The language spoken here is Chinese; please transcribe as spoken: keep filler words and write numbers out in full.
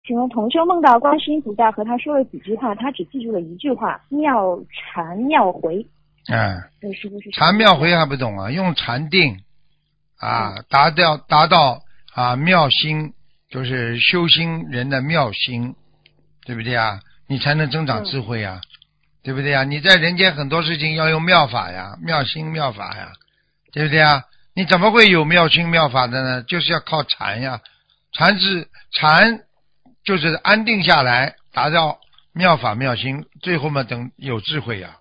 请问同修梦到观世音菩萨和他说了几句话，他只记住了一句话：妙禅妙回。 嗯， 这是不是禅妙回还不懂啊？用禅定啊， 嗯、 达到达到啊妙心，就是修心人的妙心，对不对啊？你才能增长智慧啊，嗯、对不对啊？你在人间很多事情要用妙法呀，妙心妙法呀，对不对啊？你怎么会有妙心妙法的呢？就是要靠禅呀，禅是禅，就是安定下来，达到妙法妙心，最后嘛等有智慧呀。